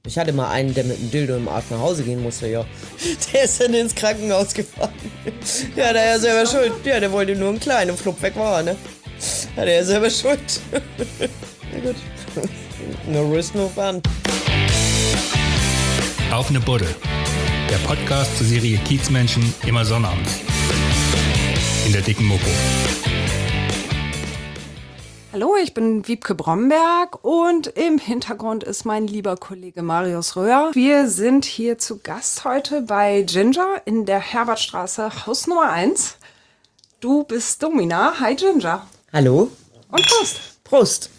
Ich hatte mal einen, der mit einem Dildo im Arsch nach Hause gehen musste, ja. Der ist dann ins Krankenhaus gefahren. Ja, der ist selber schuld. Ja, der wollte nur einen kleinen und flupp weg war, ne? Ja, der ist selber schuld. Na gut. No risk, no fun. Auf ne Buddel. Der Podcast zur Serie Kiezmenschen immer sonnabends. In der dicken Mopo. Hallo, ich bin Wiebke Bromberg und im Hintergrund ist mein lieber Kollege Marius Röhr. Wir sind hier zu Gast heute bei Ginger in der Herbertstraße, Haus Nummer 1. Du bist Domina. Hi Ginger. Hallo. Und Prost. Prost.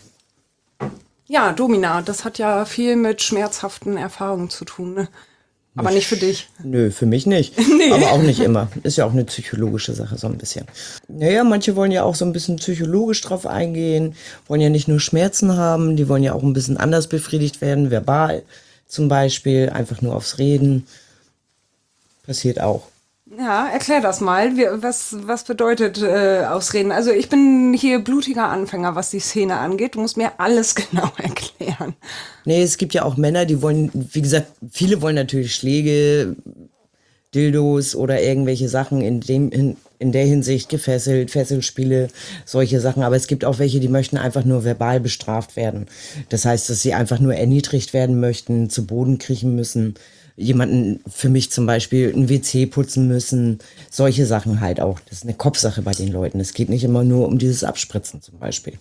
Ja, Domina, das hat ja viel mit schmerzhaften Erfahrungen zu tun, ne? Aber nicht für dich. Nö, für mich nicht. Nee. Aber auch nicht immer. Ist ja auch eine psychologische Sache, so ein bisschen. Naja, manche wollen ja auch so ein bisschen psychologisch drauf eingehen, wollen ja nicht nur Schmerzen haben, die wollen ja auch ein bisschen anders befriedigt werden, verbal zum Beispiel, einfach nur aufs Reden. Passiert auch. Ja, erklär das mal. Was bedeutet Ausreden? Also ich bin hier blutiger Anfänger, was die Szene angeht. Du musst mir alles genau erklären. Nee, es gibt ja auch Männer, die wollen, wie gesagt, viele wollen natürlich Schläge, Dildos oder irgendwelche Sachen in der Hinsicht gefesselt, Fesselspiele, solche Sachen. Aber es gibt auch welche, die möchten einfach nur verbal bestraft werden. Das heißt, dass sie einfach nur erniedrigt werden möchten, zu Boden kriechen müssen. Jemanden, für mich zum Beispiel, ein WC putzen müssen, solche Sachen halt auch. Das ist eine Kopfsache bei den Leuten. Es geht nicht immer nur um dieses Abspritzen zum Beispiel.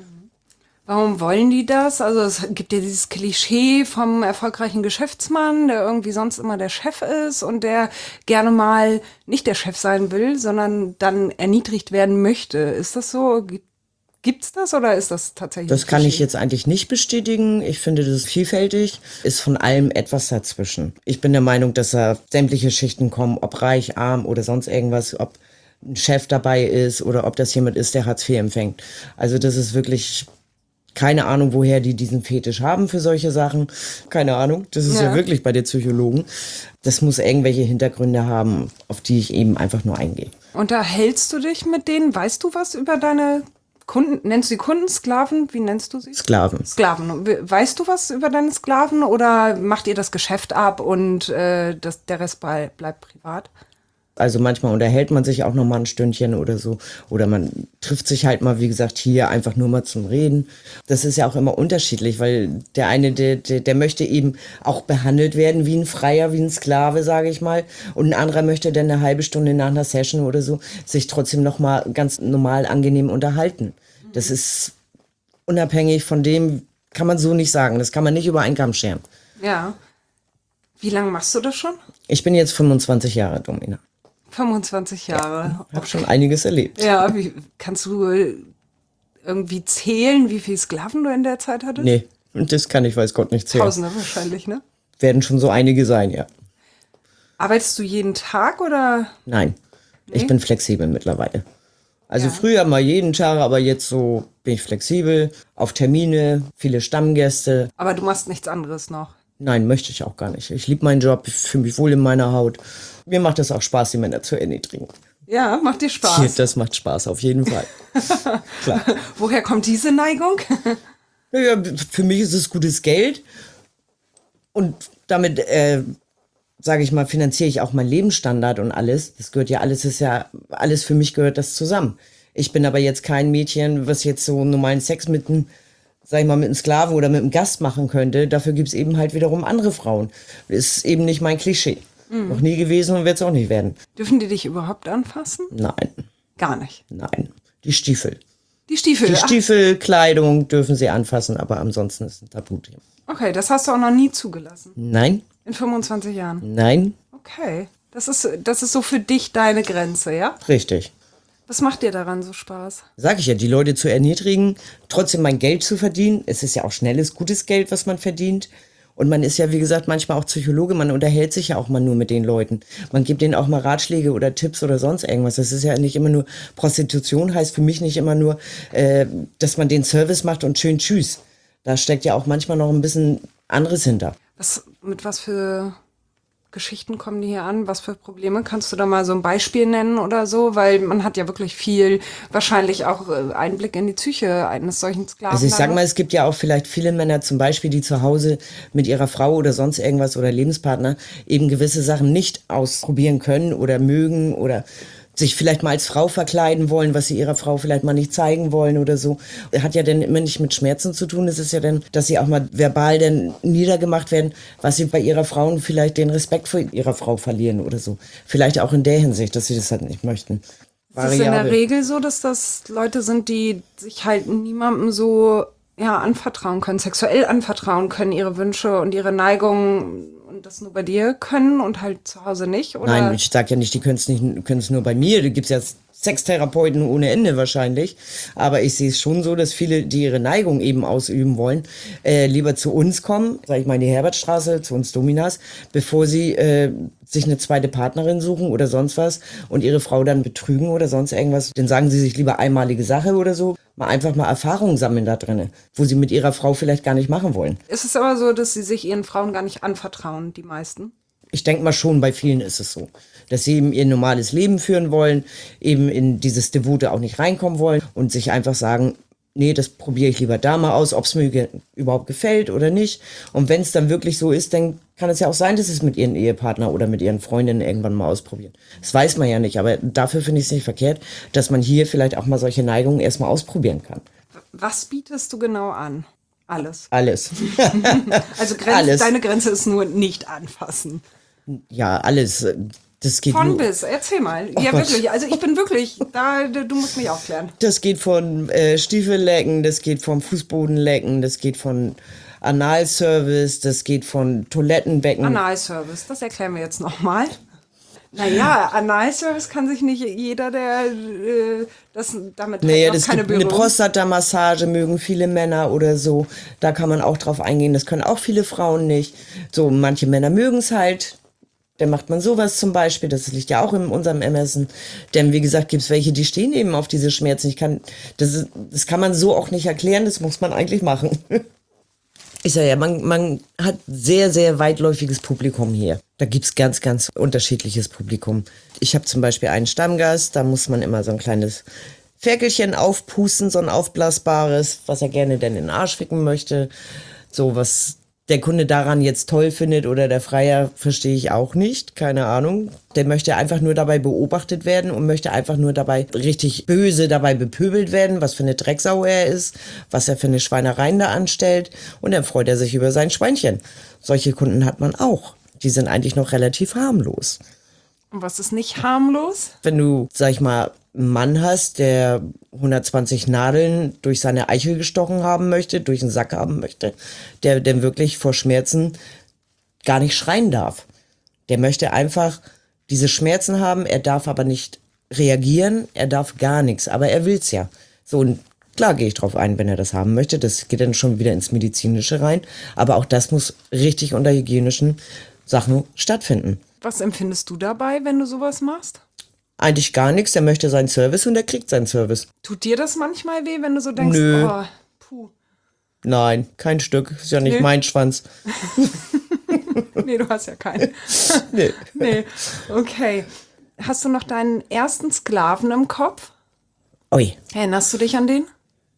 Warum wollen die das? Also es gibt ja dieses Klischee vom erfolgreichen Geschäftsmann, der irgendwie sonst immer der Chef ist und der gerne mal nicht der Chef sein will, sondern dann erniedrigt werden möchte. Ist das so? Gibt's das oder ist das tatsächlich? Das kann ich jetzt eigentlich nicht bestätigen. Ich finde, das ist vielfältig, ist von allem etwas dazwischen. Ich bin der Meinung, dass da sämtliche Schichten kommen, ob reich, arm oder sonst irgendwas, ob ein Chef dabei ist oder ob das jemand ist, der Hartz IV empfängt. Also das ist wirklich keine Ahnung, woher die diesen Fetisch haben für solche Sachen. Keine Ahnung, das ist ja wirklich bei den Psychologen. Das muss irgendwelche Hintergründe haben, auf die ich eben einfach nur eingehe. Unterhältst du dich mit denen? Weißt du was über deine Kunden? Nennst du die Kunden Sklaven? Wie nennst du sie? Sklaven. Sklaven. Weißt du was über deine Sklaven oder macht ihr das Geschäft ab und der Rest bleibt privat? Also manchmal unterhält man sich auch noch mal ein Stündchen oder so. Oder man trifft sich halt mal, wie gesagt, hier einfach nur mal zum Reden. Das ist ja auch immer unterschiedlich, weil der eine, der möchte eben auch behandelt werden wie ein Freier, wie ein Sklave, sage ich mal. Und ein anderer möchte dann eine halbe Stunde nach einer Session oder so sich trotzdem noch mal ganz normal angenehm unterhalten. Das ist unabhängig von dem, kann man so nicht sagen. Das kann man nicht über einen Kamm scheren. Ja. Wie lange machst du das schon? Ich bin jetzt 25 Jahre, Domina. 25 Jahre. Ich habe schon einiges erlebt. Ja, kannst du irgendwie zählen, wie viele Sklaven du in der Zeit hattest? Nee, das kann ich, weiß Gott, nicht zählen. Tausende wahrscheinlich, ne? Werden schon so einige sein, ja. Arbeitest du jeden Tag oder? Nein, Nee? Ich bin flexibel mittlerweile. Also früher mal jeden Tag, aber jetzt so bin ich flexibel, auf Termine, viele Stammgäste. Aber du machst nichts anderes noch? Nein, möchte ich auch gar nicht. Ich liebe meinen Job, ich fühle mich wohl in meiner Haut. Mir macht es auch Spaß, die Männer zu erniedrigen. Ja, macht dir Spaß? Ja, das macht Spaß, auf jeden Fall. Klar. Woher kommt diese Neigung? Naja, für mich ist es gutes Geld. Und damit, sage ich mal, finanziere ich auch meinen Lebensstandard und alles. Das gehört ja alles, alles für mich gehört das zusammen. Ich bin aber jetzt kein Mädchen, was jetzt so normalen Sex mit einem, sag ich mal, mit einem Sklaven oder mit einem Gast machen könnte. Dafür gibt es eben halt wiederum andere Frauen. Das ist eben nicht mein Klischee. Noch nie gewesen und wird es auch nicht werden. Dürfen die dich überhaupt anfassen? Nein. Gar nicht. Nein. Die Stiefel. Die Stiefel? Die Stiefelkleidung dürfen sie anfassen, aber ansonsten ist ein Tabuthema. Okay, das hast du auch noch nie zugelassen? Nein. In 25 Jahren? Nein. Okay. Das ist so für dich deine Grenze, ja? Richtig. Was macht dir daran so Spaß? Sag ich ja, die Leute zu erniedrigen, trotzdem mein Geld zu verdienen. Es ist ja auch schnelles, gutes Geld, was man verdient. Und man ist ja, wie gesagt, manchmal auch Psychologe. Man unterhält sich ja auch mal nur mit den Leuten. Man gibt denen auch mal Ratschläge oder Tipps oder sonst irgendwas. Das ist ja nicht immer nur, Prostitution heißt für mich nicht immer nur, dass man den Service macht und schön tschüss. Da steckt ja auch manchmal noch ein bisschen anderes hinter. Mit was für Geschichten kommen die hier an? Was für Probleme? Kannst du da mal so ein Beispiel nennen oder so? Weil man hat ja wirklich viel, wahrscheinlich auch Einblick in die Psyche eines solchen Sklaven. Also ich sag mal, es gibt ja auch vielleicht viele Männer zum Beispiel, die zu Hause mit ihrer Frau oder sonst irgendwas oder Lebenspartner eben gewisse Sachen nicht ausprobieren können oder mögen oder sich vielleicht mal als Frau verkleiden wollen, was sie ihrer Frau vielleicht mal nicht zeigen wollen oder so. Hat ja dann immer nicht mit Schmerzen zu tun. Es ist ja dann, dass sie auch mal verbal dann niedergemacht werden, was sie bei ihrer Frau vielleicht den Respekt vor ihrer Frau verlieren oder so. Vielleicht auch in der Hinsicht, dass sie das halt nicht möchten. Ist es in der Regel so, dass das Leute sind, die sich halt niemandem so anvertrauen können, sexuell anvertrauen können, ihre Wünsche und ihre Neigungen und das nur bei dir können und halt zu Hause nicht? Oder? Nein, ich sag ja nicht, die können es nur bei mir. Da gibt's ja Sextherapeuten ohne Ende wahrscheinlich. Aber ich sehe es schon so, dass viele, die ihre Neigung eben ausüben wollen, lieber zu uns kommen, sag ich mal in die Herbertstraße, zu uns Dominas, bevor sie sich eine zweite Partnerin suchen oder sonst was und ihre Frau dann betrügen oder sonst irgendwas. Dann sagen sie sich lieber einmalige Sache oder so. Mal einfach mal Erfahrungen sammeln da drinne, wo sie mit ihrer Frau vielleicht gar nicht machen wollen. Ist es aber so, dass sie sich ihren Frauen gar nicht anvertrauen, die meisten? Ich denke mal schon, bei vielen ist es so, dass sie eben ihr normales Leben führen wollen, eben in dieses Devote auch nicht reinkommen wollen und sich einfach sagen, nee, das probiere ich lieber da mal aus, ob es mir überhaupt gefällt oder nicht. Und wenn es dann wirklich so ist, dann kann es ja auch sein, dass sie es mit ihren Ehepartner oder mit ihren Freundinnen irgendwann mal ausprobieren. Das weiß man ja nicht, aber dafür finde ich es nicht verkehrt, dass man hier vielleicht auch mal solche Neigungen erstmal ausprobieren kann. Was bietest du genau an? Alles. Alles. Also Alles. Deine Grenze ist nur nicht anfassen. Ja, alles. Das geht Von nur, bis, erzähl mal. Oh ja, Gott. wirklich. Also ich bin wirklich, du musst mich aufklären. Das geht von Stiefellecken, das geht vom Fußbodenlecken, das geht von Analservice, das geht von Toilettenbecken. Analservice, das erklären wir jetzt nochmal. Naja, Analservice kann sich nicht jeder, der das damit Naja, hat, das keine gibt eine Berührung. Prostata-Massage, mögen viele Männer oder so. Da kann man auch drauf eingehen. Das können auch viele Frauen nicht. So, manche Männer mögen es halt. Dann macht man sowas zum Beispiel. Das liegt ja auch in unserem Ermessen. Denn wie gesagt, gibt's welche, die stehen eben auf diese Schmerzen. Das kann man so auch nicht erklären. Das muss man eigentlich machen. Ich sage ja, man hat sehr, sehr weitläufiges Publikum hier. Da gibt's ganz, ganz unterschiedliches Publikum. Ich habe zum Beispiel einen Stammgast, da muss man immer so ein kleines Ferkelchen aufpusten, so ein aufblasbares, was er gerne denn in den Arsch ficken möchte. So, was der Kunde daran jetzt toll findet oder der Freier, verstehe ich auch nicht, keine Ahnung. Der möchte einfach nur dabei beobachtet werden und möchte einfach nur dabei richtig böse dabei bepöbelt werden, was für eine Drecksau er ist, was er für eine Schweinereien da anstellt und dann freut er sich über sein Schweinchen. Solche Kunden hat man auch. Die sind eigentlich noch relativ harmlos. Und was ist nicht harmlos? Wenn du, sag ich mal, einen Mann hast, der 120 Nadeln durch seine Eichel gestochen haben möchte, durch den Sack haben möchte, der denn wirklich vor Schmerzen gar nicht schreien darf. Der möchte einfach diese Schmerzen haben, er darf aber nicht reagieren, er darf gar nichts, aber er will's ja. So, und klar gehe ich drauf ein, wenn er das haben möchte, das geht dann schon wieder ins Medizinische rein, aber auch das muss richtig unter hygienischen Sachen stattfinden. Was empfindest du dabei, wenn du sowas machst? Eigentlich gar nichts, der möchte seinen Service und er kriegt seinen Service. Tut dir das manchmal weh, wenn du so denkst, Nö. oh, puh. Nein, kein Stück, ist ja nicht Nee. mein Schwanz. Nee, du hast ja keinen. Nee. Nee, okay. Hast du noch deinen ersten Sklaven im Kopf? Ui, Erinnerst du dich an den?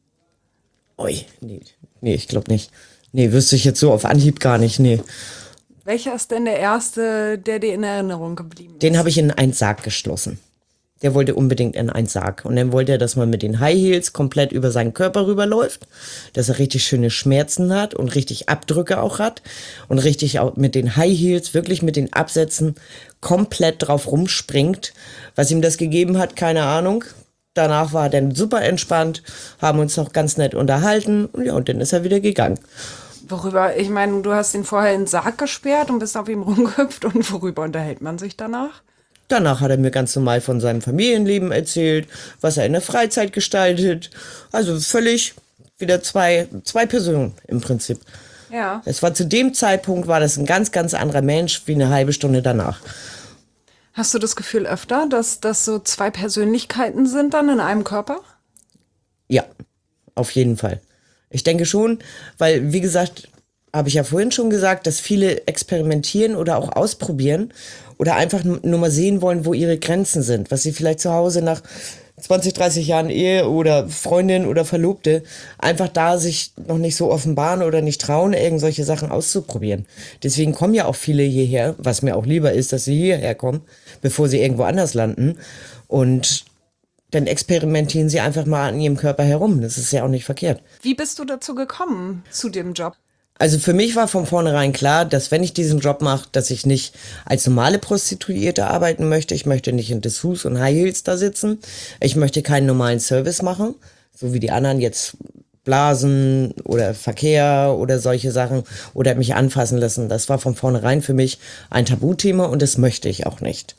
ui, nee, ich glaube nicht. Nee, wüsste ich jetzt so auf Anhieb gar nicht, nee. Welcher ist denn der erste, der dir in Erinnerung geblieben ist? Den habe ich in einen Sarg geschlossen. Der wollte unbedingt in einen Sarg. Und dann wollte er, dass man mit den High Heels komplett über seinen Körper rüberläuft, dass er richtig schöne Schmerzen hat und richtig Abdrücke auch hat und richtig auch mit den High Heels, wirklich mit den Absätzen komplett drauf rumspringt. Was ihm das gegeben hat, keine Ahnung. Danach war er dann super entspannt, haben uns noch ganz nett unterhalten und ja, und dann ist er wieder gegangen. Worüber, ich meine, du hast ihn vorher in den Sarg gesperrt und bist auf ihm rumgehüpft und worüber unterhält man sich danach? Danach hat er mir ganz normal von seinem Familienleben erzählt, was er in der Freizeit gestaltet. Also völlig wieder zwei Personen im Prinzip. Ja. Es war zu dem Zeitpunkt, war das ein ganz, ganz anderer Mensch wie eine halbe Stunde danach. Hast du das Gefühl öfter, dass das so zwei Persönlichkeiten sind dann in einem Körper? Ja, auf jeden Fall. Ich denke schon, weil, wie gesagt, habe ich ja vorhin schon gesagt, dass viele experimentieren oder auch ausprobieren oder einfach nur mal sehen wollen, wo ihre Grenzen sind, was sie vielleicht zu Hause nach 20, 30 Jahren Ehe oder Freundin oder Verlobte einfach da sich noch nicht so offenbaren oder nicht trauen, irgend solche Sachen auszuprobieren. Deswegen kommen ja auch viele hierher, was mir auch lieber ist, dass sie hierher kommen, bevor sie irgendwo anders landen. Und dann experimentieren sie einfach mal an ihrem Körper herum. Das ist ja auch nicht verkehrt. Wie bist du dazu gekommen, zu dem Job? Also für mich war von vornherein klar, dass wenn ich diesen Job mache, dass ich nicht als normale Prostituierte arbeiten möchte. Ich möchte nicht in Dessous und High Heels da sitzen. Ich möchte keinen normalen Service machen, so wie die anderen jetzt Blasen oder Verkehr oder solche Sachen oder mich anfassen lassen. Das war von vornherein für mich ein Tabuthema und das möchte ich auch nicht.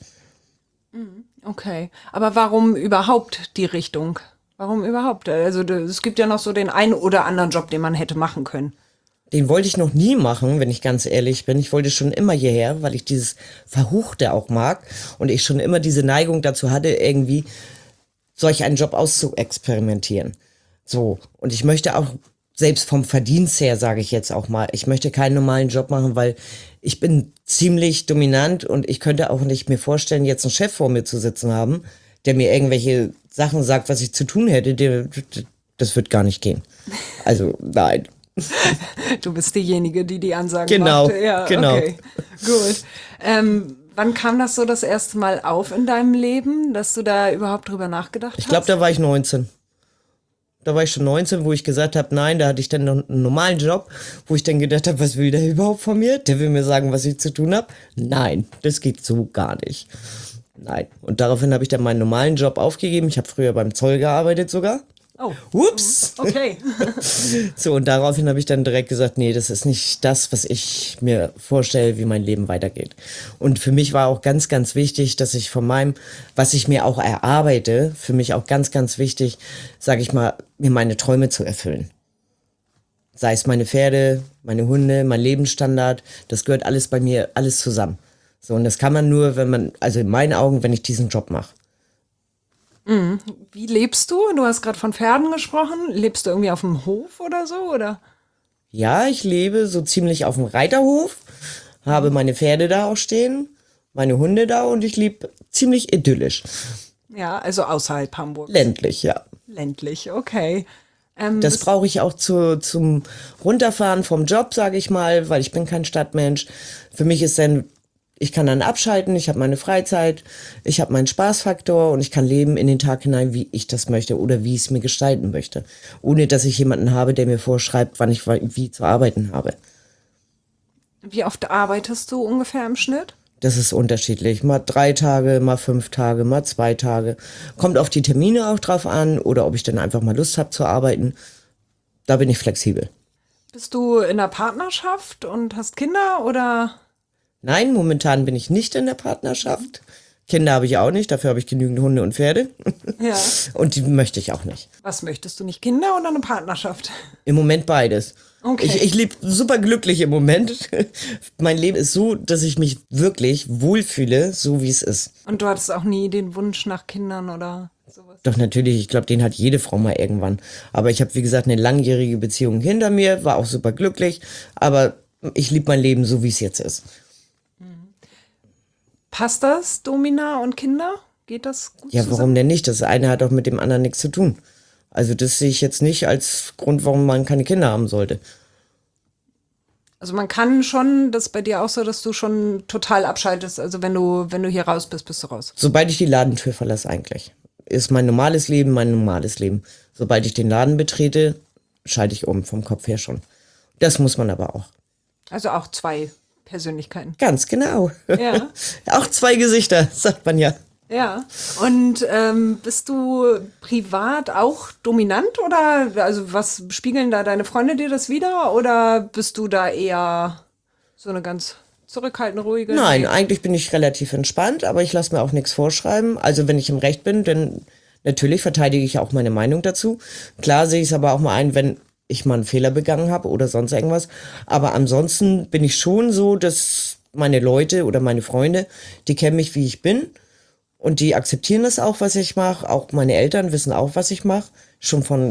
Okay, aber warum überhaupt die Richtung? Warum überhaupt? Also es gibt ja noch so den einen oder anderen Job, den man hätte machen können. Den wollte ich noch nie machen, wenn ich ganz ehrlich bin. Ich wollte schon immer hierher, weil ich dieses Verruchte auch mag und ich schon immer diese Neigung dazu hatte, irgendwie solch einen Job auszuexperimentieren. So, und ich möchte auch, selbst vom Verdienst her, sage ich jetzt auch mal, ich möchte keinen normalen Job machen, weil ich bin ziemlich dominant und ich könnte auch nicht mir vorstellen, jetzt einen Chef vor mir zu sitzen haben, der mir irgendwelche Sachen sagt, was ich zu tun hätte. Das wird gar nicht gehen. Also, nein. Du bist diejenige, die die Ansagen Genau, macht. Ja, genau. Okay, gut. Wann kam das so das erste Mal auf in deinem Leben, dass du da überhaupt drüber nachgedacht hast? Ich glaube, da war ich 19. Da war ich schon 19, wo ich gesagt habe, nein, da hatte ich dann noch einen normalen Job, wo ich dann gedacht habe, was will der überhaupt von mir? Der will mir sagen, was ich zu tun habe? Nein, das geht so gar nicht. Nein. Und daraufhin habe ich dann meinen normalen Job aufgegeben. Ich habe früher beim Zoll gearbeitet sogar. Oh. Ups. Okay. So, und daraufhin habe ich dann direkt gesagt, nee, das ist nicht das, was ich mir vorstelle, wie mein Leben weitergeht. Und für mich war auch ganz, ganz wichtig, dass ich von meinem, was ich mir auch erarbeite, für mich auch ganz, ganz wichtig, sage ich mal, mir meine Träume zu erfüllen. Sei es meine Pferde, meine Hunde, mein Lebensstandard, das gehört alles bei mir, alles zusammen. So, und das kann man nur, wenn man, also in meinen Augen, wenn ich diesen Job mache. Wie lebst du? Du hast gerade von Pferden gesprochen. Lebst du irgendwie auf dem Hof oder so, oder? Ja, ich lebe so ziemlich auf dem Reiterhof, habe meine Pferde da auch stehen, meine Hunde da und ich lebe ziemlich idyllisch. Ja, also außerhalb Hamburgs. Ländlich, ja. Ländlich, okay. Das brauche ich auch zum Runterfahren vom Job, sage ich mal, weil ich bin kein Stadtmensch. Für mich ist dann, ich kann dann abschalten, ich habe meine Freizeit, ich habe meinen Spaßfaktor und ich kann leben in den Tag hinein, wie ich das möchte oder wie ich es mir gestalten möchte. Ohne, dass ich jemanden habe, der mir vorschreibt, wann ich wie zu arbeiten habe. Wie oft arbeitest du ungefähr im Schnitt? Das ist unterschiedlich. Mal 3 Tage, mal 5 Tage, mal 2 Tage. Kommt auf die Termine auch drauf an oder ob ich dann einfach mal Lust habe zu arbeiten. Da bin ich flexibel. Bist du in einer Partnerschaft und hast Kinder oder? Nein, momentan bin ich nicht in der Partnerschaft. Kinder habe ich auch nicht, dafür habe ich genügend Hunde und Pferde. Ja. Und die möchte ich auch nicht. Was möchtest du nicht? Kinder oder eine Partnerschaft? Im Moment beides. Okay. Ich lebe super glücklich im Moment. Mein Leben ist so, dass ich mich wirklich wohlfühle, so wie es ist. Und du hattest auch nie den Wunsch nach Kindern oder sowas? Doch natürlich, ich glaube, den hat jede Frau mal irgendwann. Aber ich habe, wie gesagt, eine langjährige Beziehung hinter mir, war auch super glücklich. Aber ich liebe mein Leben so, wie es jetzt ist. Passt das, Domina und Kinder? Geht das gut Ja, zusammen? warum denn nicht? Das eine hat auch mit dem anderen nichts zu tun. Also das sehe ich jetzt nicht als Grund, warum man keine Kinder haben sollte. Also man kann schon, das ist bei dir auch so, dass du schon total abschaltest. Also wenn du hier raus bist, bist du raus. Sobald ich die Ladentür verlasse eigentlich, ist mein normales Leben mein normales Leben. Sobald ich den Laden betrete, schalte ich um, vom Kopf her schon. Das muss man aber auch. Also auch 2 Persönlichkeiten. Ganz genau. Ja. Auch 2 Gesichter, sagt man ja. Ja. Und bist du privat auch dominant oder also was spiegeln da deine Freunde dir das wieder oder bist du da eher so eine ganz zurückhaltende, ruhige? Nein, eigentlich bin ich relativ entspannt, aber ich lasse mir auch nichts vorschreiben. Also wenn ich im Recht bin, dann natürlich verteidige ich auch meine Meinung dazu. Klar sehe ich es aber auch mal ein, wenn ich mal einen Fehler begangen habe oder sonst irgendwas. Aber ansonsten bin ich schon so, dass meine Leute oder meine Freunde, die kennen mich, wie ich bin. Und die akzeptieren das auch, was ich mache. Auch meine Eltern wissen auch, was ich mache. Schon von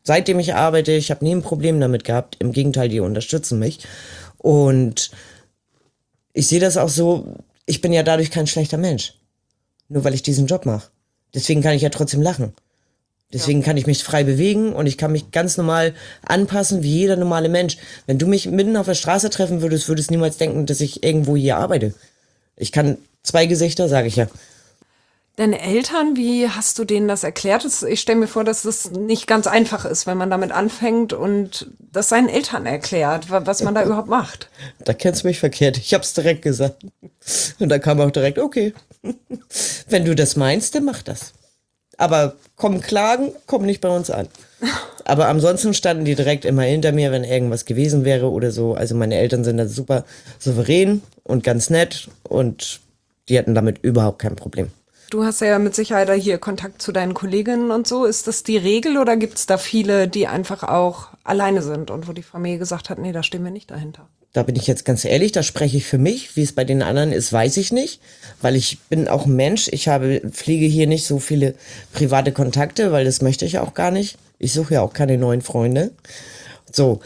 seitdem ich arbeite, ich habe nie ein Problem damit gehabt. Im Gegenteil, die unterstützen mich. Und ich sehe das auch so, ich bin ja dadurch kein schlechter Mensch. Nur weil ich diesen Job mache. Deswegen kann ich ja trotzdem lachen. Deswegen kann ich mich frei bewegen und ich kann mich ganz normal anpassen wie jeder normale Mensch. Wenn du mich mitten auf der Straße treffen würdest, würdest du niemals denken, dass ich irgendwo hier arbeite. Ich kann 2 Gesichter, sage ich ja. Deine Eltern, wie hast du denen das erklärt? Ich stelle mir vor, dass das nicht ganz einfach ist, wenn man damit anfängt und das seinen Eltern erklärt, was man da überhaupt macht. Da kennst du mich verkehrt. Ich hab's direkt gesagt. Und da kam auch direkt, okay, wenn du das meinst, dann mach das. Aber komm klagen, komm nicht bei uns an. Aber ansonsten standen die direkt immer hinter mir, wenn irgendwas gewesen wäre oder so. Also meine Eltern sind da super souverän und ganz nett und die hatten damit überhaupt kein Problem. Du hast ja mit Sicherheit hier Kontakt zu deinen Kolleginnen und so. Ist das die Regel oder gibt es da viele, die einfach auch alleine sind und wo die Familie gesagt hat, nee, da stehen wir nicht dahinter? Da bin ich jetzt ganz ehrlich, da spreche ich für mich. Wie es bei den anderen ist, weiß ich nicht, weil ich bin auch ein Mensch. Ich pflege hier nicht so viele private Kontakte, weil das möchte ich auch gar nicht. Ich suche ja auch keine neuen Freunde. So,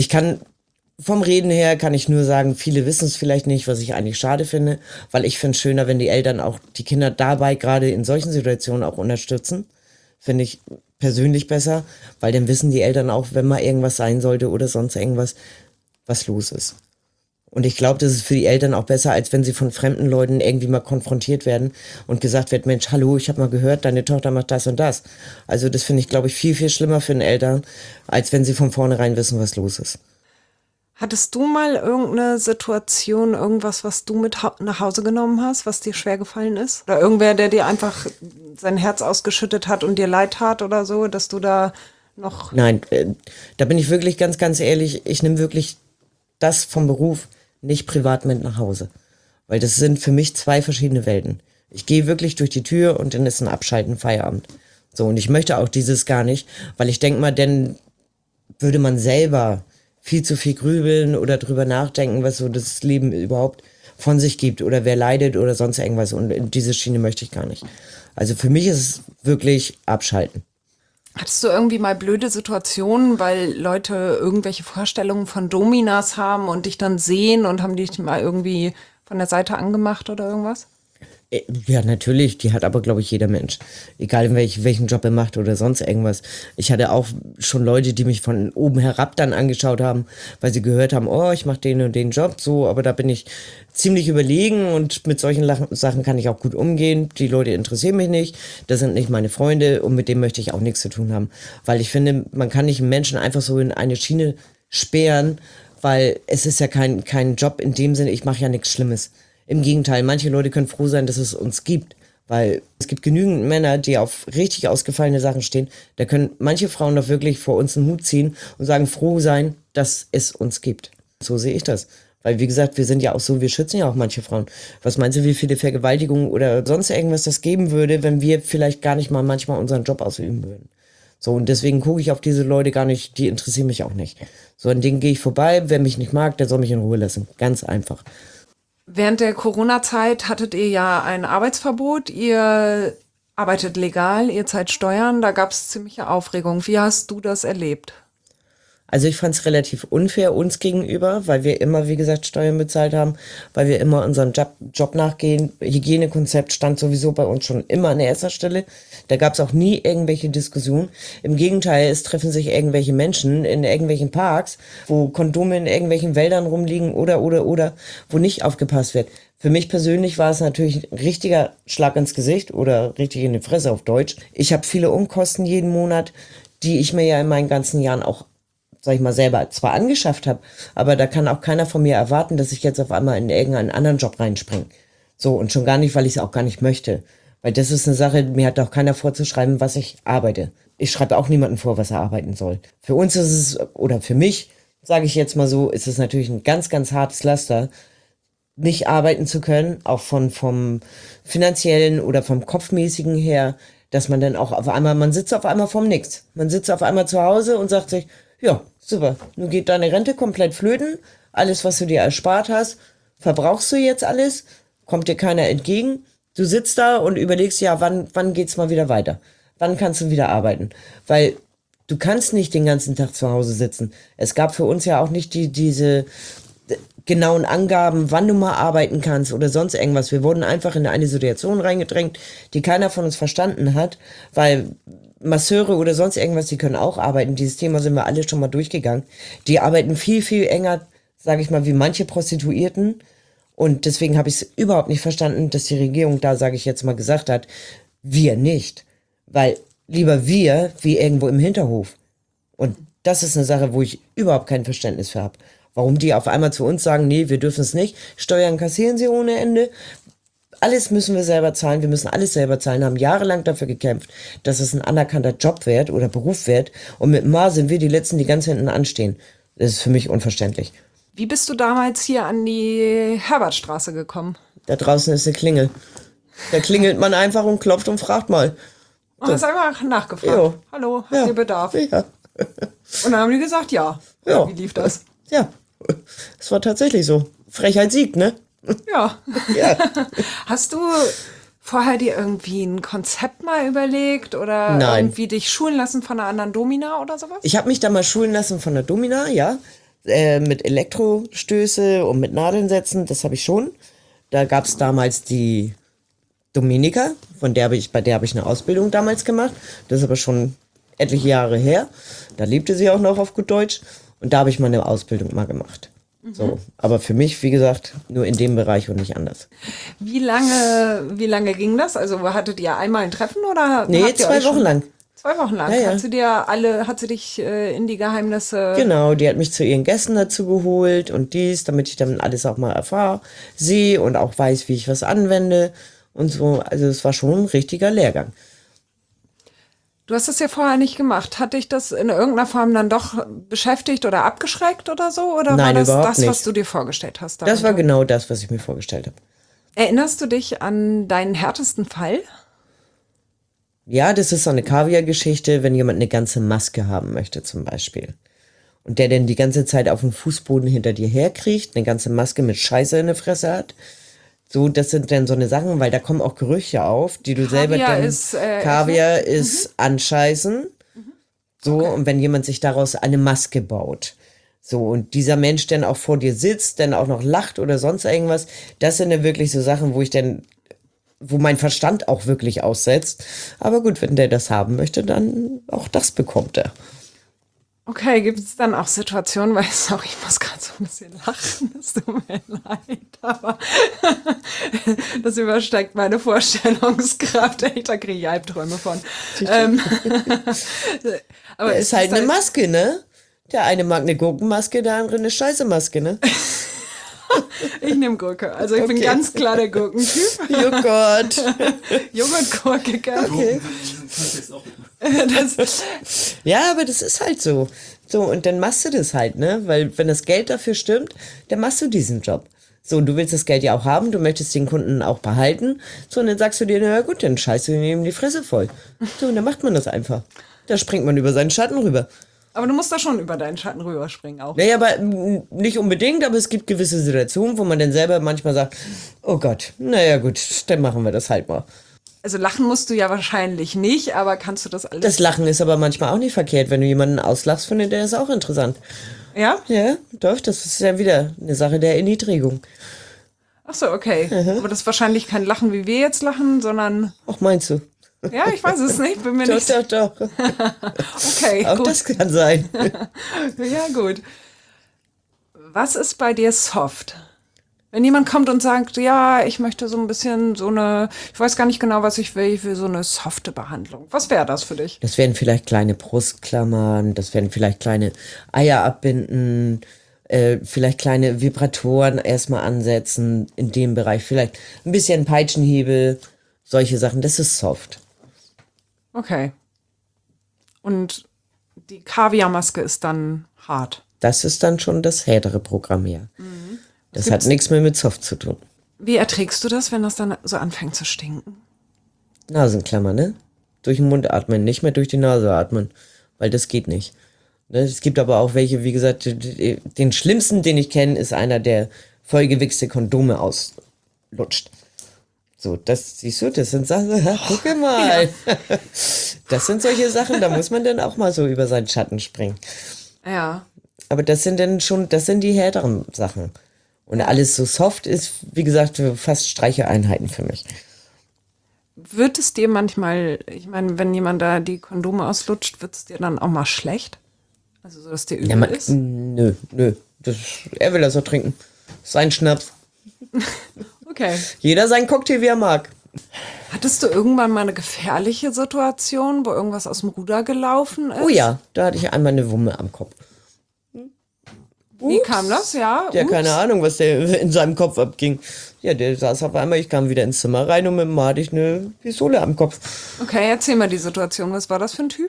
vom Reden her kann ich nur sagen, viele wissen es vielleicht nicht, was ich eigentlich schade finde, weil ich finde es schöner, wenn die Eltern auch die Kinder dabei gerade in solchen Situationen auch unterstützen. Finde ich persönlich besser, weil dann wissen die Eltern auch, wenn mal irgendwas sein sollte oder sonst irgendwas, was los ist. Und ich glaube, das ist für die Eltern auch besser, als wenn sie von fremden Leuten irgendwie mal konfrontiert werden und gesagt wird, Mensch, hallo, ich habe mal gehört, deine Tochter macht das und das. Also das finde ich, glaube ich, viel, viel schlimmer für den Eltern, als wenn sie von vornherein wissen, was los ist. Hattest du mal irgendeine Situation, irgendwas, was du mit nach Hause genommen hast, was dir schwer gefallen ist? Oder irgendwer, der dir einfach sein Herz ausgeschüttet hat und dir leid tat oder so, dass du da noch... Nein, da bin ich wirklich ganz, ganz ehrlich, ich nehme wirklich das vom Beruf nicht privat mit nach Hause. Weil das sind für mich 2 verschiedene Welten. Ich gehe wirklich durch die Tür und dann ist ein Abschalten, Feierabend. So, und ich möchte auch dieses gar nicht, weil ich denke mal, dann würde man selber viel zu viel grübeln oder drüber nachdenken, was so das Leben überhaupt von sich gibt oder wer leidet oder sonst irgendwas. Und in diese Schiene möchte ich gar nicht. Also für mich ist es wirklich abschalten. Hattest du irgendwie mal blöde Situationen, weil Leute irgendwelche Vorstellungen von Dominas haben und dich dann sehen und haben dich mal irgendwie von der Seite angemacht oder irgendwas? Ja, natürlich, die hat aber, glaube ich, jeder Mensch. Egal, welchen Job er macht oder sonst irgendwas. Ich hatte auch schon Leute, die mich von oben herab dann angeschaut haben, weil sie gehört haben, oh, ich mache den und den Job, so, aber da bin ich ziemlich überlegen und mit solchen Sachen kann ich auch gut umgehen. Die Leute interessieren mich nicht, das sind nicht meine Freunde und mit dem möchte ich auch nichts zu tun haben. Weil ich finde, man kann nicht einen Menschen einfach so in eine Schiene sperren, weil es ist ja kein Job in dem Sinne, ich mache ja nichts Schlimmes. Im Gegenteil, manche Leute können froh sein, dass es uns gibt, weil es gibt genügend Männer, die auf richtig ausgefallene Sachen stehen. Da können manche Frauen doch wirklich vor uns einen Hut ziehen und sagen, froh sein, dass es uns gibt. So sehe ich das. Weil, wie gesagt, wir sind ja auch so, wir schützen ja auch manche Frauen. Was meinst du, wie viele Vergewaltigungen oder sonst irgendwas das geben würde, wenn wir vielleicht gar nicht mal manchmal unseren Job ausüben würden? So, und deswegen gucke ich auf diese Leute gar nicht, die interessieren mich auch nicht. So, an denen gehe ich vorbei, wer mich nicht mag, der soll mich in Ruhe lassen. Ganz einfach. Während der Corona-Zeit hattet ihr ja ein Arbeitsverbot. Ihr arbeitet legal, ihr zahlt Steuern. Da gab es ziemliche Aufregung. Wie hast du das erlebt? Also ich fand es relativ unfair uns gegenüber, weil wir immer, wie gesagt, Steuern bezahlt haben, weil wir immer unserem Job nachgehen. Hygienekonzept stand sowieso bei uns schon immer an erster Stelle. Da gab es auch nie irgendwelche Diskussionen. Im Gegenteil, es treffen sich irgendwelche Menschen in irgendwelchen Parks, wo Kondome in irgendwelchen Wäldern rumliegen oder, wo nicht aufgepasst wird. Für mich persönlich war es natürlich ein richtiger Schlag ins Gesicht oder richtig in die Fresse auf Deutsch. Ich habe viele Unkosten jeden Monat, die ich mir ja in meinen ganzen Jahren auch, sag ich mal, selber zwar angeschafft habe, aber da kann auch keiner von mir erwarten, dass ich jetzt auf einmal in irgendeinen anderen Job reinspringe. So, und schon gar nicht, weil ich es auch gar nicht möchte. Weil das ist eine Sache, mir hat auch keiner vorzuschreiben, was ich arbeite. Ich schreibe auch niemandem vor, was er arbeiten soll. Für uns ist es, oder für mich, sage ich jetzt mal so, ist es natürlich ein ganz, ganz hartes Laster, nicht arbeiten zu können, auch vom finanziellen oder vom kopfmäßigen her, dass man dann auch auf einmal, man sitzt auf einmal vorm Nix. Man sitzt auf einmal zu Hause und sagt sich, ja, super, nun geht deine Rente komplett flöten, alles, was du dir erspart hast, verbrauchst du jetzt alles, kommt dir keiner entgegen, du sitzt da und überlegst, ja, wann geht's mal wieder weiter? Wann kannst du wieder arbeiten? Weil du kannst nicht den ganzen Tag zu Hause sitzen. Es gab für uns ja auch nicht diese genauen Angaben, wann du mal arbeiten kannst oder sonst irgendwas. Wir wurden einfach in eine Situation reingedrängt, die keiner von uns verstanden hat, weil Masseure oder sonst irgendwas, die können auch arbeiten. Dieses Thema sind wir alle schon mal durchgegangen. Die arbeiten viel, viel enger, sage ich mal, wie manche Prostituierten. Und deswegen habe ich es überhaupt nicht verstanden, dass die Regierung da, sage ich jetzt mal, gesagt hat, wir nicht. Weil lieber wir, wie irgendwo im Hinterhof. Und das ist eine Sache, wo ich überhaupt kein Verständnis für habe. Warum die auf einmal zu uns sagen, nee, wir dürfen es nicht. Steuern kassieren sie ohne Ende. Alles müssen wir selber zahlen. Wir müssen alles selber zahlen. Haben jahrelang dafür gekämpft, dass es ein anerkannter Job wird oder Beruf wird. Und mit Ma sind wir die Letzten, die ganz hinten anstehen. Das ist für mich unverständlich. Wie bist du damals hier an die Herbertstraße gekommen? Da draußen ist eine Klingel. Da klingelt man einfach und klopft und fragt mal. Und hast einfach nachgefragt. Jo. Hallo, habt Ja. ihr Bedarf? Ja. Und dann haben die gesagt, ja. Ja. Wie lief das? Ja, es war tatsächlich so. Frechheit siegt, ne? Ja. Ja. Hast du vorher dir irgendwie ein Konzept mal überlegt oder Nein. irgendwie dich schulen lassen von einer anderen Domina oder sowas? Ich habe mich da mal schulen lassen von der Domina, ja. Mit Elektrostöße und mit Nadeln setzen, das habe ich schon. Da gab es damals die Dominika, bei der habe ich eine Ausbildung damals gemacht. Das ist aber schon etliche Jahre her. Da lebte sie auch noch auf gut Deutsch. Und da habe ich meine Ausbildung mal gemacht. So, aber für mich, wie gesagt, nur in dem Bereich und nicht anders. Wie lange ging das? Also hattet ihr einmal ein Treffen oder? Nee, habt ihr 2 euch Wochen schon- lang. 2 Wochen lang. Ja, ja. Hat sie dich in die Geheimnisse? Genau, die hat mich zu ihren Gästen dazu geholt und damit ich dann alles auch mal erfahre, sehe und auch weiß, wie ich was anwende und so. Also es war schon ein richtiger Lehrgang. Du hast das ja vorher nicht gemacht. Hat dich das in irgendeiner Form dann doch beschäftigt oder abgeschreckt oder so? Oder Nein, war das überhaupt das, nicht. was du dir vorgestellt hast? Das war darunter? genau das, was ich mir vorgestellt habe. Erinnerst du dich an deinen härtesten Fall? Ja, das ist so eine Kaviar-Geschichte, wenn jemand eine ganze Maske haben möchte zum Beispiel. Und der dann die ganze Zeit auf dem Fußboden hinter dir herkriecht, eine ganze Maske mit Scheiße in der Fresse hat. So, das sind dann so eine Sachen, weil da kommen auch Gerüche auf, die du selber dann... Kaviar ist Anscheißen. So, und wenn jemand sich daraus eine Maske baut. So, und dieser Mensch dann auch vor dir sitzt, dann auch noch lacht oder sonst irgendwas, das sind dann wirklich so Sachen, wo mein Verstand auch wirklich aussetzt. Aber gut, wenn der das haben möchte, dann auch das bekommt er. Okay, gibt es dann auch Situationen, weil, sorry, ich muss gerade so ein bisschen lachen, es tut mir leid, aber das übersteigt meine Vorstellungskraft. Echt, da kriege ich Albträume von. Aber Ist halt eine Maske, ne? Der eine mag eine Gurkenmaske, der andere eine Scheißemaske, ne? Ich nehme Gurke. Also ich bin Okay. ganz klar der Gurkentyp. Oh Gott. Joghurtgurke, gell? Okay. Das, Ja, aber das ist halt so. So, und dann machst du das halt, ne? Weil wenn das Geld dafür stimmt, dann machst du diesen Job. So, und du willst das Geld ja auch haben, du möchtest den Kunden auch behalten. So, und dann sagst du dir, na gut, dann scheißt du ihm die Fresse voll. So, und dann macht man das einfach. Da springt man über seinen Schatten rüber. aber du musst da schon über deinen Schatten rüberspringen auch. Naja, aber nicht unbedingt, aber es gibt gewisse Situationen, wo man dann selber manchmal sagt, oh Gott, naja gut, dann machen wir das halt mal. Also lachen musst du ja wahrscheinlich nicht, aber kannst du das alles? Das Lachen ist aber manchmal auch nicht verkehrt. Wenn du jemanden auslachst, findet der das auch interessant. Ja? Ja, doch, das ist ja wieder eine Sache der Erniedrigung. Ach so, okay. Aber das ist wahrscheinlich kein Lachen, wie wir jetzt lachen, sondern... Ach, meinst du? Ja, ich weiß es nicht, bin mir Doch, nicht... doch. Okay, Auch gut. das kann sein. Ja, gut. Was ist bei dir soft? Wenn jemand kommt und sagt, ja, ich möchte so ein bisschen so eine, ich weiß gar nicht genau, was ich will, für so eine softe Behandlung. Was wäre das für dich? Das wären vielleicht kleine Brustklammern, das wären vielleicht kleine Eier abbinden, vielleicht kleine Vibratoren erstmal ansetzen in dem Bereich, vielleicht ein bisschen Peitschenhebel, solche Sachen, das ist soft. Okay. Und die Kaviarmaske ist dann hart. Das ist dann schon das härtere Programm hier. Das hat nichts mehr mit soft zu tun. Wie erträgst du das, wenn das dann so anfängt zu stinken? Nasenklammer, ne? Durch den Mund atmen, nicht mehr durch die Nase atmen, weil das geht nicht. Ne? Es gibt aber auch welche, wie gesagt, den schlimmsten, den ich kenne, ist einer, der vollgewichste Kondome auslutscht. So, das siehst du, das sind Sachen, guck mal. Das sind solche Sachen, da muss man dann auch mal so über seinen Schatten springen. Ja. Aber das sind die härteren Sachen. Und alles so soft ist, wie gesagt, fast Streicheeinheiten für mich. Wird es dir manchmal, ich meine, wenn jemand da die Kondome auslutscht, wird es dir dann auch mal schlecht? Also so, dass dir übel ist? Nö. Er will das so trinken. Sein Schnaps. Okay. Jeder seinen Cocktail, wie er mag. Hattest du irgendwann mal eine gefährliche Situation, wo irgendwas aus dem Ruder gelaufen ist? Oh ja, da hatte ich einmal eine Wumme am Kopf. Wie kam das? Ja, Ja, keine Ahnung, was der in seinem Kopf abging. Ja, der saß auf einmal, ich kam wieder ins Zimmer rein und mit dem hatte ich eine Pistole am Kopf. Okay, erzähl mal die Situation. Was war das für ein Typ?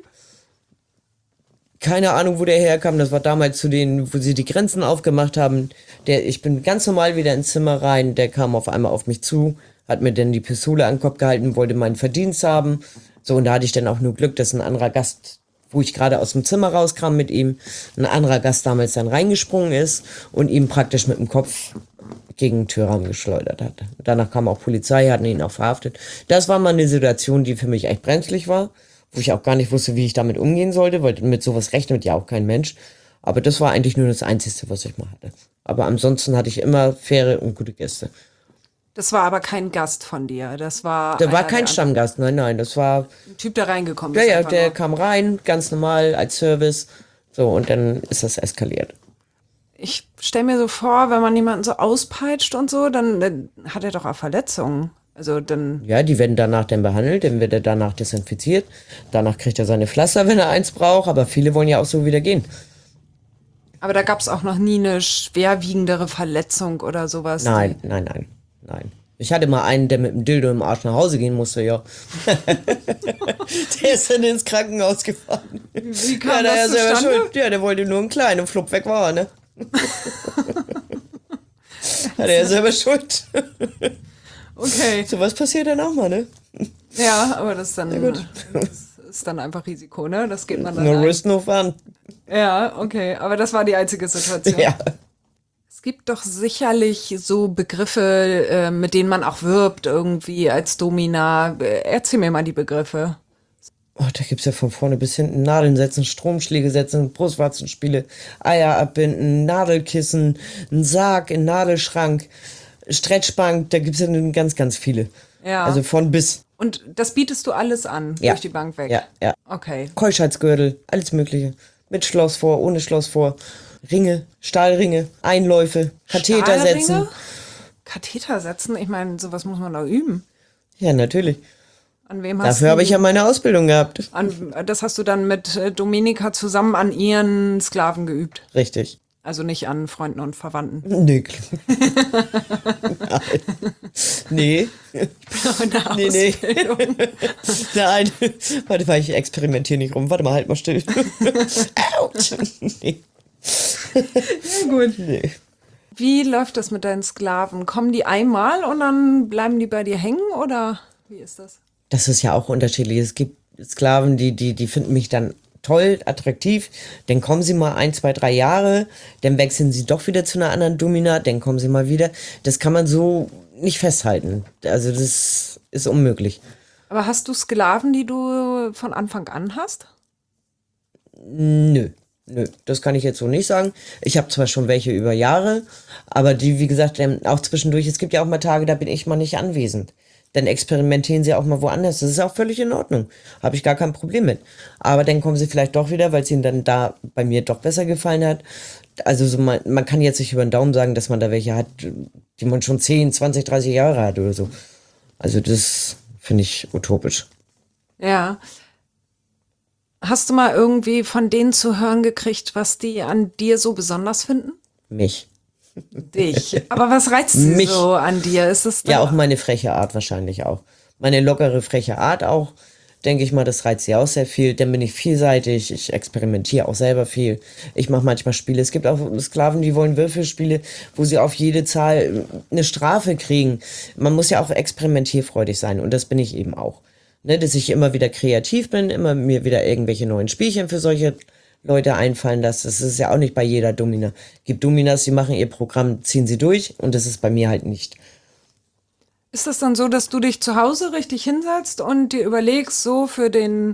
Keine Ahnung, wo der herkam. Das war damals zu denen, wo sie die Grenzen aufgemacht haben. Ich bin ganz normal wieder ins Zimmer rein. Der kam auf einmal auf mich zu, hat mir dann die Pistole an den Kopf gehalten, wollte meinen Verdienst haben. So, und da hatte ich dann auch nur Glück, dass ein anderer Gast, wo ich gerade aus dem Zimmer rauskam mit ihm, ein anderer Gast damals dann reingesprungen ist und ihm praktisch mit dem Kopf gegen den Türrahmen geschleudert hat. Danach kam auch Polizei, hatten ihn auch verhaftet. Das war mal eine Situation, die für mich echt brenzlig war, wo ich auch gar nicht wusste, wie ich damit umgehen sollte, weil mit sowas rechnet ja auch kein Mensch. Aber das war eigentlich nur das Einzige, was ich mal hatte. Aber ansonsten hatte ich immer faire und gute Gäste. Das war aber kein Gast von dir. Das war. Da war kein Stammgast, nein, das war Ein Typ, der reingekommen ja, ist. ja, einfach der nur. kam rein, ganz normal als Service. So, und dann ist das eskaliert. Ich stelle mir so vor, wenn man jemanden so auspeitscht und so, dann hat er doch auch Verletzungen. Also dann. Ja, die werden danach dann behandelt, dann wird er danach desinfiziert. Danach kriegt er seine Pflaster, wenn er eins braucht. Aber viele wollen ja auch so wieder gehen. Aber da gab es auch noch nie eine schwerwiegendere Verletzung oder sowas. Nein. Ich hatte mal einen, der mit dem Dildo im Arsch nach Hause gehen musste, ja. Der ist dann ins Krankenhaus gefahren. Wie kam Ja, das der selber zustande? schuld. Ja, der wollte nur einen kleinen und flupp weg war, ne? Ja, der ist selber schuld. Okay. Sowas passiert dann auch mal, ne? Ja, aber das ist dann, gut. das ist dann einfach Risiko, ne? Das geht man dann No ein. risk, no fun. Ja, okay. Aber das war die einzige Situation. Ja. Es gibt doch sicherlich so Begriffe, mit denen man auch wirbt, irgendwie als Domina. Erzähl mir mal die Begriffe. Oh, da gibt's ja von vorne bis hinten Nadeln setzen, Stromschläge setzen, Brustwarzenspiele, Eier abbinden, Nadelkissen, einen Sarg, einen Nadelschrank, Stretchbank, da gibt's ja nun ganz, ganz viele. Ja. Also von bis. Und das bietest du alles an, Ja. durch die Bank weg? Ja. Okay. Keuschheitsgürtel, alles mögliche. Mit Schloss vor, ohne Schloss vor. Ringe, Stahlringe, Einläufe, Katheter Stahlringe? setzen. Katheter setzen? Ich meine, sowas muss man doch üben. Ja, natürlich. An wem hast Dafür du? habe ich ja meine Ausbildung gehabt. Das hast du dann mit Dominika zusammen an ihren Sklaven geübt. Richtig. Also nicht an Freunden und Verwandten. Nee. Nee. Nee. Nein. Warte mal, ich experimentiere nicht rum. Warte mal, halt mal still. Autsch. Nee. Ja, gut. Nee. Wie läuft das mit deinen Sklaven? Kommen die einmal und dann bleiben die bei dir hängen oder wie ist das? Das ist ja auch unterschiedlich. Es gibt Sklaven, die finden mich dann toll, attraktiv. Dann kommen sie mal 1, 2, 3 Jahre. Dann wechseln sie doch wieder zu einer anderen Domina. Dann kommen sie mal wieder. Das kann man so nicht festhalten. Also das ist unmöglich. Aber hast du Sklaven, die du von Anfang an hast? Nö, das kann ich jetzt so nicht sagen. Ich habe zwar schon welche über Jahre, aber die, wie gesagt, auch zwischendurch, es gibt ja auch mal Tage, da bin ich mal nicht anwesend. Dann experimentieren sie auch mal woanders. Das ist auch völlig in Ordnung. Habe ich gar kein Problem mit. Aber dann kommen sie vielleicht doch wieder, weil es ihnen dann da bei mir doch besser gefallen hat. Also so man kann jetzt nicht über den Daumen sagen, dass man da welche hat, die man schon 10, 20, 30 Jahre hat oder so. Also das finde ich utopisch. Ja. Hast du mal irgendwie von denen zu hören gekriegt, was die an dir so besonders finden? Mich. Dich. Aber was reizt sie Mich. so an dir? Ist es Ja, auch meine freche Art wahrscheinlich auch. Meine lockere, freche Art auch, denke ich mal, das reizt sie auch sehr viel. Dann bin ich vielseitig, ich experimentiere auch selber viel. Ich mache manchmal Spiele. Es gibt auch Sklaven, die wollen Würfelspiele, wo sie auf jede Zahl eine Strafe kriegen. Man muss ja auch experimentierfreudig sein und das bin ich eben auch. Ne, dass ich immer wieder kreativ bin, immer mir wieder irgendwelche neuen Spielchen für solche Leute einfallen lasse. Das ist ja auch nicht bei jeder Domina. Gibt Dominas, die machen ihr Programm, ziehen sie durch und das ist bei mir halt nicht. Ist das dann so, dass du dich zu Hause richtig hinsetzt und dir überlegst, so für den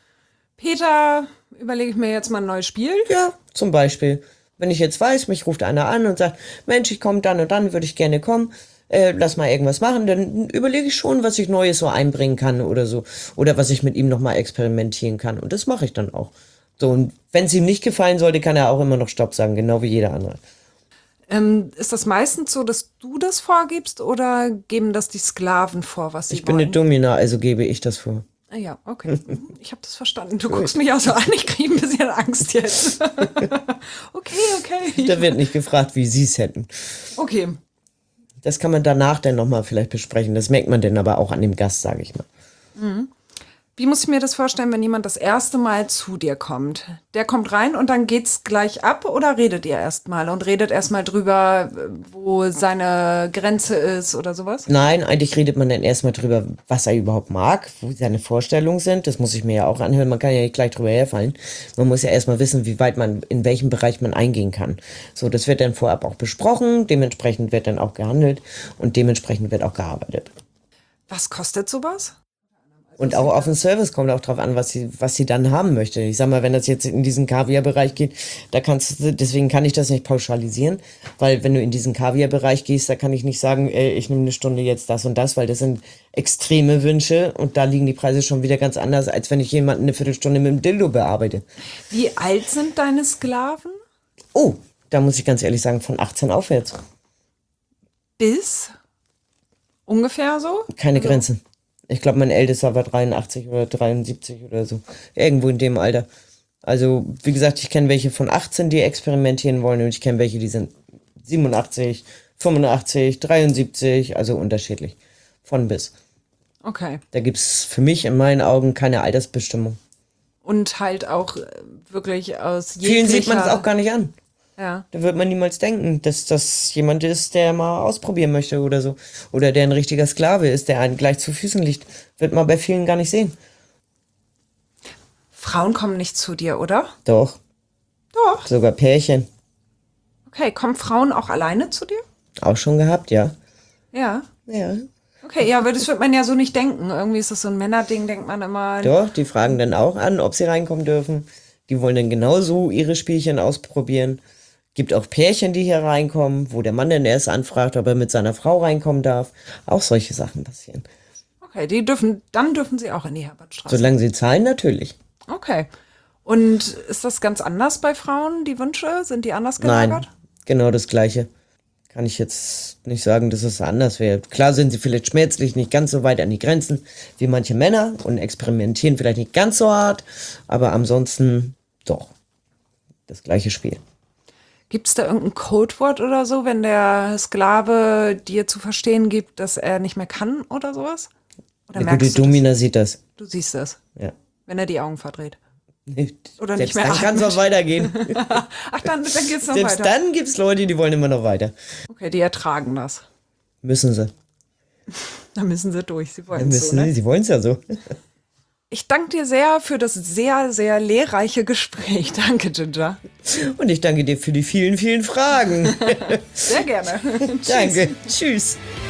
Peter überlege ich mir jetzt mal ein neues Spiel? Ja, zum Beispiel. Wenn ich jetzt weiß, mich ruft einer an und sagt, Mensch, ich komme dann und dann, würde ich gerne kommen, lass mal irgendwas machen, dann überlege ich schon, was ich Neues so einbringen kann oder so. Oder was ich mit ihm nochmal experimentieren kann. Und das mache ich dann auch. So, und wenn es ihm nicht gefallen sollte, kann er auch immer noch Stopp sagen, genau wie jeder andere. Ist das meistens so, dass du das vorgibst oder geben das die Sklaven vor, was sie Ich bin eine wollen? Domina, also gebe ich das vor. Ah ja, okay. Ich habe das verstanden. Du guckst mich auch so an, ich kriege ein bisschen Angst jetzt. Okay. Da wird nicht gefragt, wie sie es hätten. Okay. Das kann man danach dann nochmal vielleicht besprechen. Das merkt man dann aber auch an dem Gast, sage ich mal. Wie muss ich mir das vorstellen, wenn jemand das erste Mal zu dir kommt? Der kommt rein und dann geht's gleich ab oder redet ihr erstmal und redet erstmal drüber, wo seine Grenze ist oder sowas? Nein, eigentlich redet man dann erstmal drüber, was er überhaupt mag, wo seine Vorstellungen sind. Das muss ich mir ja auch anhören. Man kann ja nicht gleich drüber herfallen. Man muss ja erstmal wissen, wie weit man, in welchem Bereich man eingehen kann. So, das wird dann vorab auch besprochen. Dementsprechend wird dann auch gehandelt und dementsprechend wird auch gearbeitet. Was kostet sowas? Und auch auf den Service kommt auch drauf an, was sie dann haben möchte. Ich sag mal, wenn das jetzt in diesen Kaviar-Bereich geht, deswegen kann ich das nicht pauschalisieren, weil wenn du in diesen Kaviar-Bereich gehst, da kann ich nicht sagen, ich nehme eine Stunde jetzt das und das, weil das sind extreme Wünsche und da liegen die Preise schon wieder ganz anders, als wenn ich jemanden eine Viertelstunde mit dem Dildo bearbeite. Wie alt sind deine Sklaven? Oh, da muss ich ganz ehrlich sagen, von 18 aufwärts. Bis? Ungefähr so? Keine Grenzen. Ich glaube, mein Ältester war 83 oder 73 oder so. Irgendwo in dem Alter. Also, wie gesagt, ich kenne welche von 18, die experimentieren wollen und ich kenne welche, die sind 87, 85, 73, also unterschiedlich. Von bis. Okay. Da gibt es für mich in meinen Augen keine Altersbestimmung. Und halt auch wirklich aus Vielen sieht man es auch gar nicht an. Ja. Da wird man niemals denken, dass das jemand ist, der mal ausprobieren möchte oder so. Oder der ein richtiger Sklave ist, der einen gleich zu Füßen liegt. Wird man bei vielen gar nicht sehen. Frauen kommen nicht zu dir, oder? Doch, Doch. sogar Pärchen. Okay, kommen Frauen auch alleine zu dir? Auch schon gehabt, ja. Ja. Ja. Okay, ja, aber das wird man ja so nicht denken. Irgendwie ist das so ein Männerding, denkt man immer. Doch, die fragen dann auch an, ob sie reinkommen dürfen. Die wollen dann genauso ihre Spielchen ausprobieren. Gibt auch Pärchen, die hier reinkommen, wo der Mann dann erst anfragt, ob er mit seiner Frau reinkommen darf. Auch solche Sachen passieren. Okay, dann dürfen sie auch in die Herbertstraße. Solange sie zahlen, natürlich. Okay. Und ist das ganz anders bei Frauen, die Wünsche? Sind die anders Nein, gelagert? genau das Gleiche. Kann ich jetzt nicht sagen, dass es anders wäre. Klar sind sie vielleicht schmerzlich nicht ganz so weit an die Grenzen wie manche Männer und experimentieren vielleicht nicht ganz so hart, aber ansonsten doch. Das gleiche Spiel. Gibt es da irgendein Codewort oder so, wenn der Sklave dir zu verstehen gibt, dass er nicht mehr kann oder sowas? Oder Eine gute merkst du Domina sieht das. Du siehst das, Ja. wenn er die Augen verdreht. Oder Selbst nicht mehr dann kann es atmet. auch weitergehen. Ach, dann geht's noch Selbst weiter. dann gibt es Leute, die wollen immer noch weiter. Okay, die ertragen das. Müssen sie. Da müssen sie durch. Sie wollen so, Müssen ne? sie. Sie wollen es ja so. Ich danke dir sehr für das sehr, sehr lehrreiche Gespräch. Danke, Ginger. Und ich danke dir für die vielen, vielen Fragen. Sehr gerne. Danke. Tschüss.